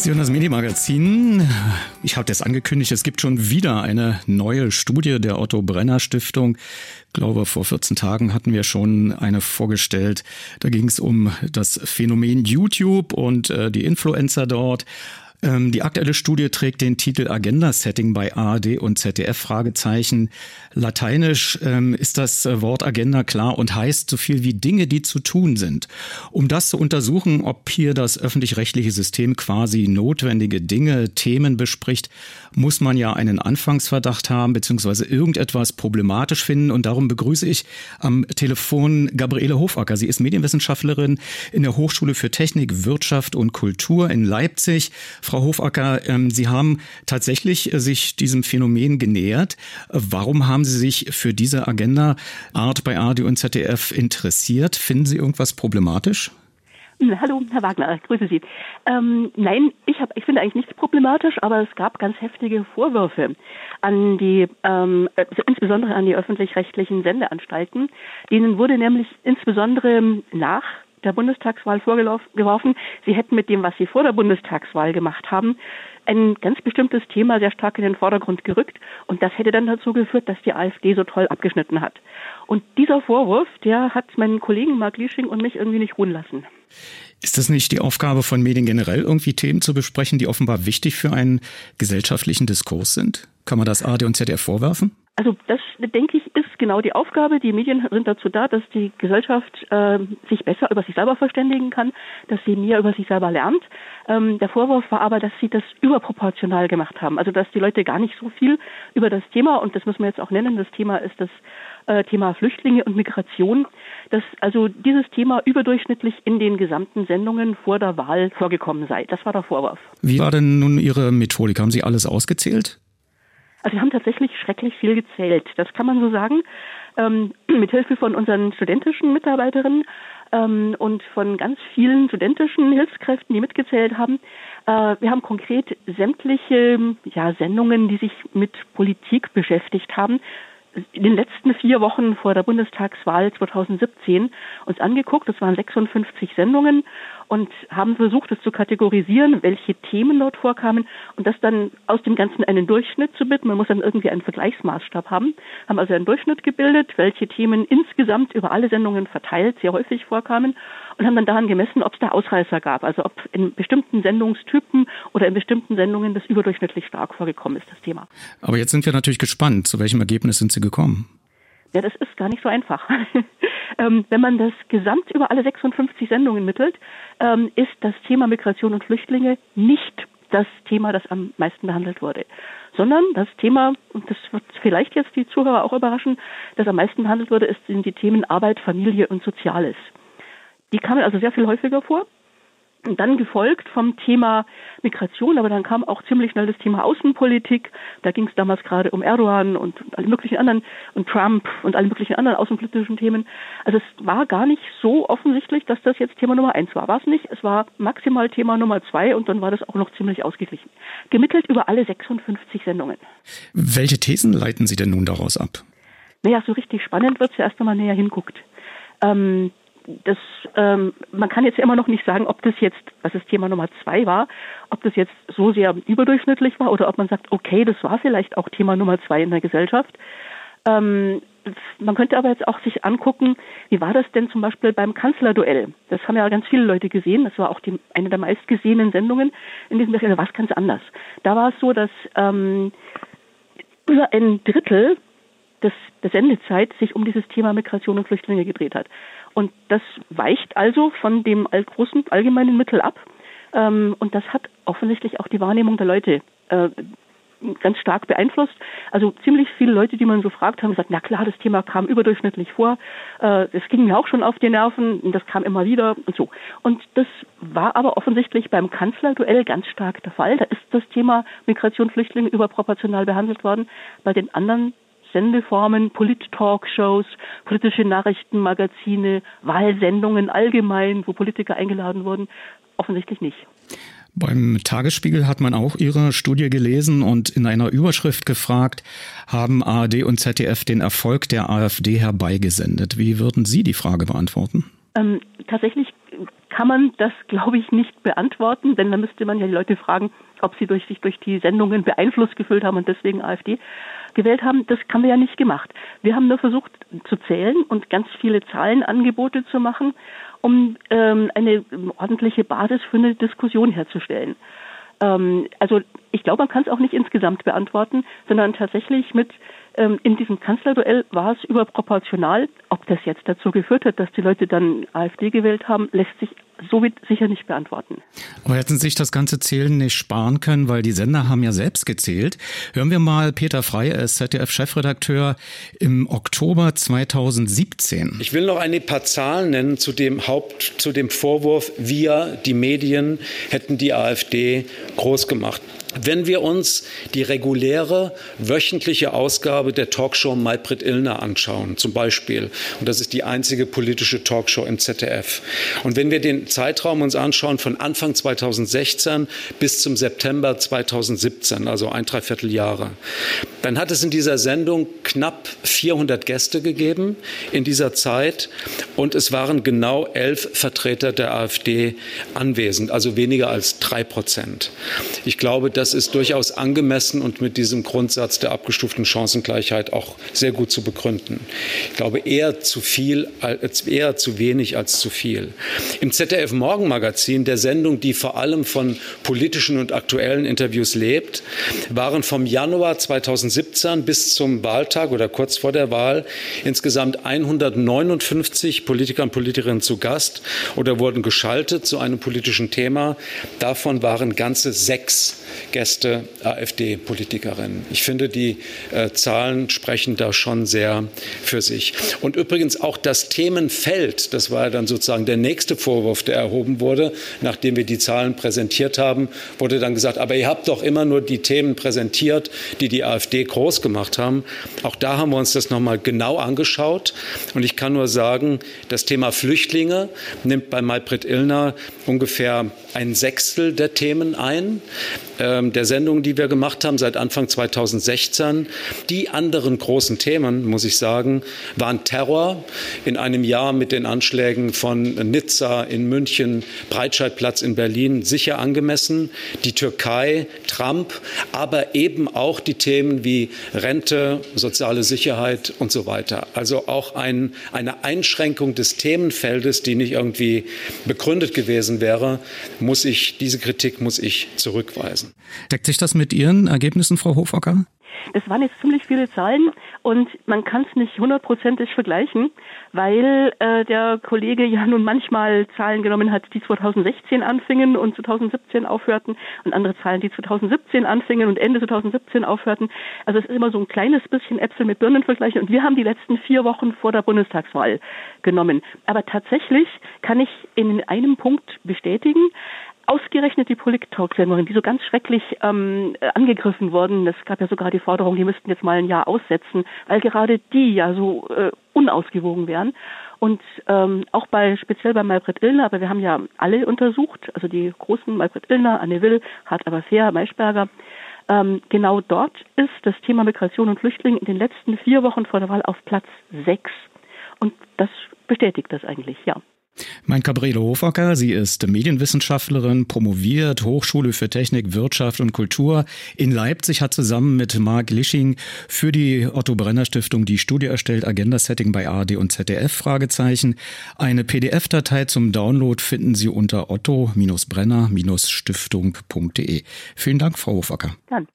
Sie hören das Medienmagazin. Ich habe das angekündigt, es gibt schon wieder eine neue Studie der Otto Brenner Stiftung. Ich glaube, vor 14 Tagen hatten wir schon eine vorgestellt. Da ging es um das Phänomen YouTube und die Influencer dort. Die aktuelle Studie trägt den Titel Agenda-Setting bei ARD und ZDF, Fragezeichen. Lateinisch ist das Wort Agenda klar und heißt so viel wie Dinge, die zu tun sind. Um das zu untersuchen, ob hier das öffentlich-rechtliche System quasi notwendige Dinge, Themen bespricht, muss man ja einen Anfangsverdacht haben, beziehungsweise irgendetwas problematisch finden. Und darum begrüße ich am Telefon Gabriele Hofacker. Sie ist Medienwissenschaftlerin in der Hochschule für Technik, Wirtschaft und Kultur in Leipzig. Frau Hofacker, Sie haben tatsächlich sich diesem Phänomen genähert. Warum haben Sie sich für diese Agenda-Art bei ARD und ZDF interessiert? Finden Sie irgendwas problematisch? Hallo, Herr Wagner, ich grüße Sie. Nein, ich finde eigentlich nichts problematisch, aber es gab ganz heftige Vorwürfe an die, insbesondere an die öffentlich-rechtlichen Sendeanstalten. Denen wurde nämlich insbesondere nach der Bundestagswahl vorgeworfen, sie hätten mit dem, was sie vor der Bundestagswahl gemacht haben, ein ganz bestimmtes Thema sehr stark in den Vordergrund gerückt und das hätte dann dazu geführt, dass die AfD so toll abgeschnitten hat. Und dieser Vorwurf, der hat meinen Kollegen Marc Liesching und mich irgendwie nicht ruhen lassen. Ist das nicht die Aufgabe von Medien generell, irgendwie Themen zu besprechen, die offenbar wichtig für einen gesellschaftlichen Diskurs sind? Kann man das ARD und ZDF vorwerfen? Also das, denke ich, ist genau die Aufgabe. Die Medien sind dazu da, dass die Gesellschaft sich besser über sich selber verständigen kann, dass sie mehr über sich selber lernt. Der Vorwurf war aber, dass sie das überproportional gemacht haben. Also dass die Leute gar nicht so viel über das Thema, und das müssen wir jetzt auch nennen, das Thema ist das Thema Flüchtlinge und Migration, dass also dieses Thema überdurchschnittlich in den gesamten Sendungen vor der Wahl vorgekommen sei. Das war der Vorwurf. Wie war denn nun Ihre Methodik? Haben Sie alles ausgezählt? Also wir haben tatsächlich schrecklich viel gezählt, das kann man so sagen, mit Hilfe von unseren studentischen Mitarbeiterinnen und von ganz vielen studentischen Hilfskräften, die mitgezählt haben. Wir haben konkret sämtliche Sendungen, die sich mit Politik beschäftigt haben, in den letzten 4 Wochen vor der Bundestagswahl 2017 uns angeguckt. Das waren 56 Sendungen und haben versucht, es zu kategorisieren, welche Themen dort vorkamen und das dann aus dem Ganzen einen Durchschnitt zu bilden. Man muss dann irgendwie einen Vergleichsmaßstab haben. Haben also einen Durchschnitt gebildet, welche Themen insgesamt über alle Sendungen verteilt sehr häufig vorkamen und haben dann daran gemessen, ob es da Ausreißer gab. Also ob in bestimmten Sendungstypen oder in bestimmten Sendungen das überdurchschnittlich stark vorgekommen ist, das Thema. Aber jetzt sind wir natürlich gespannt. Zu welchem Ergebnis sind Sie gekommen? Ja, das ist gar nicht so einfach. Wenn man das gesamt über alle 56 Sendungen mittelt, ist das Thema Migration und Flüchtlinge nicht das Thema, das am meisten behandelt wurde, sondern das Thema, und das wird vielleicht jetzt die Zuhörer auch überraschen, das am meisten behandelt wurde, sind die Themen Arbeit, Familie und Soziales. Die kamen also sehr viel häufiger vor. Und dann gefolgt vom Thema Migration, aber dann kam auch ziemlich schnell das Thema Außenpolitik. Da ging es damals gerade um Erdogan und alle möglichen anderen und Trump und alle möglichen anderen außenpolitischen Themen. Also es war gar nicht so offensichtlich, dass das jetzt Thema Nummer 1 war. War es nicht. Es war maximal Thema Nummer 2 und dann war das auch noch ziemlich ausgeglichen. Gemittelt über alle 56 Sendungen. Welche Thesen leiten Sie denn nun daraus ab? Naja, so richtig spannend wird es ja erst einmal näher hinguckt. Man kann jetzt immer noch nicht sagen, ob das jetzt, was das Thema Nummer 2 war, ob das jetzt so sehr überdurchschnittlich war oder ob man sagt, okay, das war vielleicht auch Thema Nummer 2 in der Gesellschaft. Man könnte aber jetzt auch sich angucken, wie war das denn zum Beispiel beim Kanzlerduell? Das haben ja ganz viele Leute gesehen. Das war auch eine der meistgesehenen Sendungen in diesem Bereich. Da war es ganz anders. Da war es so, dass über ein Drittel der Sendezeit sich um dieses Thema Migration und Flüchtlinge gedreht hat. Und das weicht also von dem großen allgemeinen Mittel ab. Und das hat offensichtlich auch die Wahrnehmung der Leute ganz stark beeinflusst. Also ziemlich viele Leute, die man so fragt, haben gesagt, na klar, das Thema kam überdurchschnittlich vor. Das ging mir auch schon auf die Nerven. Und das kam immer wieder und so. Und das war aber offensichtlich beim Kanzlerduell ganz stark der Fall. Da ist das Thema Migration, Flüchtlinge überproportional behandelt worden. Bei den anderen Sendeformen, Polit-Talkshows, politische Nachrichtenmagazine, Wahlsendungen allgemein, wo Politiker eingeladen wurden, offensichtlich nicht. Beim Tagesspiegel hat man auch Ihre Studie gelesen und in einer Überschrift gefragt, haben ARD und ZDF den Erfolg der AfD herbeigesendet? Wie würden Sie die Frage beantworten? Tatsächlich kann man das, glaube ich, nicht beantworten, denn dann müsste man ja die Leute fragen, ob sie sich durch die Sendungen beeinflusst gefühlt haben und deswegen AfD gewählt haben. Das haben wir ja nicht gemacht. Wir haben nur versucht zu zählen und ganz viele Zahlenangebote zu machen, um eine ordentliche Basis für eine Diskussion herzustellen. Also ich glaube, man kann es auch nicht insgesamt beantworten, sondern tatsächlich in diesem Kanzlerduell war es überproportional. Ob das jetzt dazu geführt hat, dass die Leute dann AfD gewählt haben, lässt sich somit sicher nicht beantworten. Aber hätten Sie sich das ganze Zählen nicht sparen können, weil die Sender haben ja selbst gezählt. Hören wir mal Peter Frey, er ist ZDF-Chefredakteur im Oktober 2017. Ich will noch ein paar Zahlen nennen zu dem Vorwurf, wir, die Medien, hätten die AfD groß gemacht. Wenn wir uns die reguläre wöchentliche Ausgabe der Talkshow Maybrit Illner anschauen, zum Beispiel, und das ist die einzige politische Talkshow im ZDF, und wenn wir den Zeitraum uns anschauen von Anfang 2016 bis zum September 2017, also 1,75 Jahre, dann hat es in dieser Sendung knapp 400 Gäste gegeben in dieser Zeit und es waren genau 11 Vertreter der AfD anwesend, also weniger als 3%. Ich glaube, das ist durchaus angemessen und mit diesem Grundsatz der abgestuften Chancengleichheit auch sehr gut zu begründen. Ich glaube, eher zu wenig als zu viel. Im ZDF-Morgenmagazin, der Sendung, die vor allem von politischen und aktuellen Interviews lebt, waren vom Januar 2017 bis zum Wahltag oder kurz vor der Wahl insgesamt 159 Politiker und Politikerinnen zu Gast oder wurden geschaltet zu einem politischen Thema. Davon waren ganze 6 Gäste AfD-Politikerinnen. Ich finde, die Zahlen sprechen da schon sehr für sich. Und übrigens auch das Themenfeld, das war ja dann sozusagen der nächste Vorwurf, der erhoben wurde, nachdem wir die Zahlen präsentiert haben, wurde dann gesagt, aber ihr habt doch immer nur die Themen präsentiert, die die AfD groß gemacht haben. Auch da haben wir uns das nochmal genau angeschaut. Und ich kann nur sagen, das Thema Flüchtlinge nimmt bei Maybrit Illner ungefähr 1/6 der Themen ein, der Sendungen, die wir gemacht haben seit Anfang 2016. Die anderen großen Themen, muss ich sagen, waren Terror in einem Jahr mit den Anschlägen von Nizza in München, Breitscheidplatz in Berlin, sicher angemessen. Die Türkei, Trump, aber eben auch die Themen wie Rente, soziale Sicherheit und so weiter. Also auch eine Einschränkung des Themenfeldes, die nicht irgendwie begründet gewesen wäre, diese Kritik muss ich zurückweisen. Deckt sich das mit Ihren Ergebnissen, Frau Hofacker? Das waren jetzt ziemlich viele Zahlen und man kann es nicht 100%ig vergleichen, weil der Kollege ja nun manchmal Zahlen genommen hat, die 2016 anfingen und 2017 aufhörten und andere Zahlen, die 2017 anfingen und Ende 2017 aufhörten. Also es ist immer so ein kleines bisschen Äpfel mit Birnen vergleichen und wir haben die letzten 4 Wochen vor der Bundestagswahl genommen. Aber tatsächlich kann ich in einem Punkt bestätigen, ausgerechnet die Polit-Talk-Sendungen, die so ganz schrecklich angegriffen wurden. Es gab ja sogar die Forderung, die müssten jetzt mal ein Jahr aussetzen, weil gerade die ja so unausgewogen wären. Und auch speziell bei Maybrit Illner, aber wir haben ja alle untersucht, also die großen Maybrit Illner, Anne Will, Hart aber fair, Maischberger. Genau dort ist das Thema Migration und Flüchtlinge in den letzten 4 Wochen vor der Wahl auf Platz 6. Und das bestätigt das eigentlich, ja. Gabriele Hofacker, sie ist Medienwissenschaftlerin, promoviert, Hochschule für Technik, Wirtschaft und Kultur in Leipzig, hat zusammen mit Marc Lisching für die Otto-Brenner-Stiftung die Studie erstellt, Agenda-Setting bei ARD und ZDF, Fragezeichen. Eine PDF-Datei zum Download finden Sie unter otto-brenner-stiftung.de. Vielen Dank, Frau Hofacker. Dann.